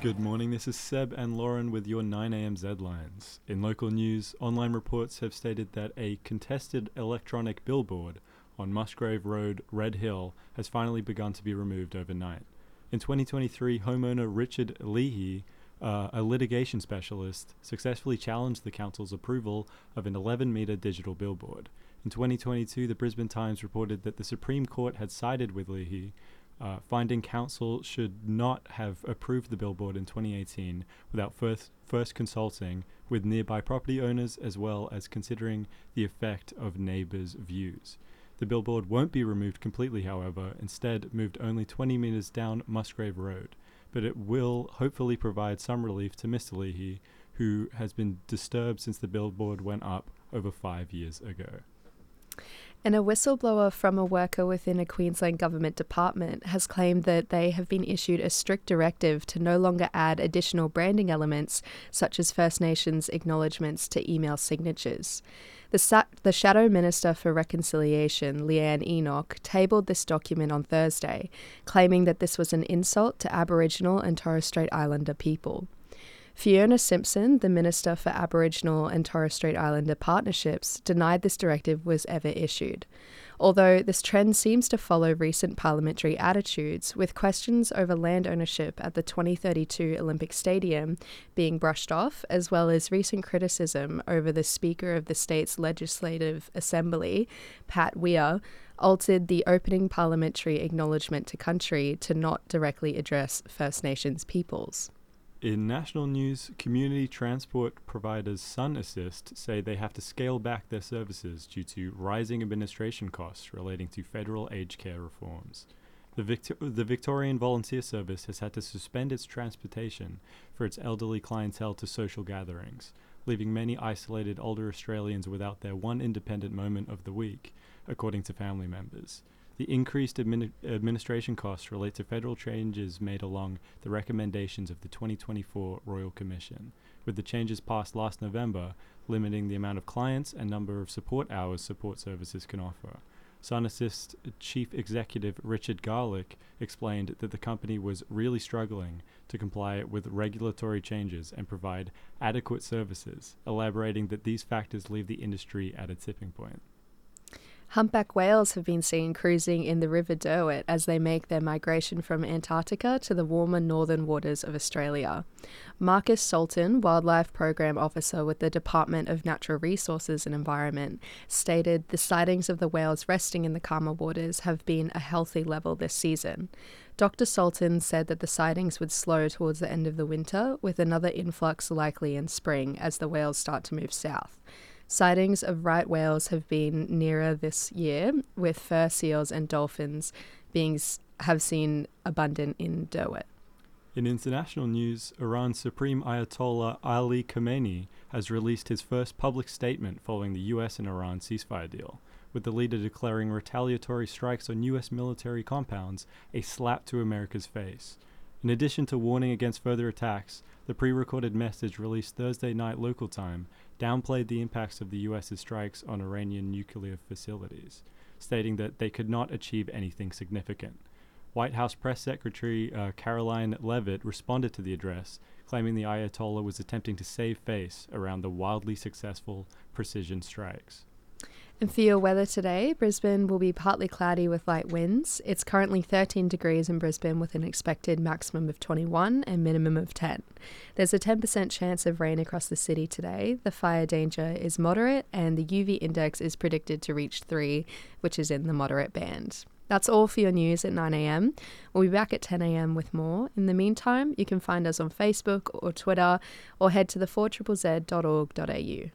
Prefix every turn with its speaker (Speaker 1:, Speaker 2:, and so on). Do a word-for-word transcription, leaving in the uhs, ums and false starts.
Speaker 1: Good morning, this is Seb and Lauren with your nine a.m. Z-Lines. In local news, online reports have stated that a contested electronic billboard on Musgrave Road, Red Hill, has finally begun to be removed overnight. In twenty twenty-three, homeowner Richard Leahy, uh, a litigation specialist, successfully challenged the council's approval of an eleven metre digital billboard. In twenty twenty-two, the Brisbane Times reported that the Supreme Court had sided with Leahy, Uh, finding council should not have approved the billboard in twenty eighteen without first, first consulting with nearby property owners as well as considering the effect of neighbours' views. The billboard won't be removed completely, however, instead moved only twenty metres down Musgrave Road, but it will hopefully provide some relief to Mister Leahy, who has been disturbed since the billboard went up over five years ago.
Speaker 2: And a whistleblower from a worker within a Queensland government department has claimed that they have been issued a strict directive to no longer add additional branding elements, such as First Nations acknowledgements, to email signatures. The, Sa- the Shadow Minister for Reconciliation, Leanne Enoch, tabled this document on Thursday, claiming that this was an insult to Aboriginal and Torres Strait Islander people. Fiona Simpson, the Minister for Aboriginal and Torres Strait Islander Partnerships, denied this directive was ever issued. Although this trend seems to follow recent parliamentary attitudes, with questions over land ownership at the twenty thirty-two Olympic Stadium being brushed off, as well as recent criticism over the Speaker of the state's Legislative Assembly, Pat Weir, altered the opening parliamentary acknowledgement to country to not directly address First Nations peoples.
Speaker 1: In national news, community transport providers Sun Assist say they have to scale back their services due to rising administration costs relating to federal aged care reforms. The, Victor- the Victorian Volunteer Service has had to suspend its transportation for its elderly clientele to social gatherings, leaving many isolated older Australians without their one independent moment of the week, according to family members. The increased admin- administration costs relate to federal changes made along the recommendations of the twenty twenty-four Royal Commission, with the changes passed last November limiting the amount of clients and number of support hours support services can offer. Sun Assist Chief Executive Richard Garlick explained that the company was really struggling to comply with regulatory changes and provide adequate services, elaborating that these factors leave the industry at a tipping point.
Speaker 2: Humpback whales have been seen cruising in the River Derwent as they make their migration from Antarctica to the warmer northern waters of Australia. Marcus Sultan, Wildlife Program Officer with the Department of Natural Resources and Environment, stated the sightings of the whales resting in the calmer waters have been a healthy level this season. Doctor Sultan said that the sightings would slow towards the end of the winter, with another influx likely in spring as the whales start to move south. Sightings of right whales have been nearer this year, with fur seals and dolphins being have seen abundant in Derwent.
Speaker 1: In international news, Iran's Supreme Ayatollah Ali Khamenei has released his first public statement following the U S and Iran ceasefire deal, with the leader declaring retaliatory strikes on U S military compounds a slap to America's face. In addition to warning against further attacks, the pre-recorded message released Thursday night local time downplayed the impacts of the U S's strikes on Iranian nuclear facilities, stating that they could not achieve anything significant. White House Press Secretary uh, Caroline Leavitt responded to the address, claiming the Ayatollah was attempting to save face around the wildly successful precision strikes.
Speaker 2: And for your weather today, Brisbane will be partly cloudy with light winds. It's currently thirteen degrees in Brisbane with an expected maximum of twenty-one and minimum of ten. There's a ten percent chance of rain across the city today. The fire danger is moderate and the U V index is predicted to reach three, which is in the moderate band. That's all for your news at nine a.m. We'll be back at ten a.m. with more. In the meantime, you can find us on Facebook or Twitter or head to the four z z z dot org dot a u.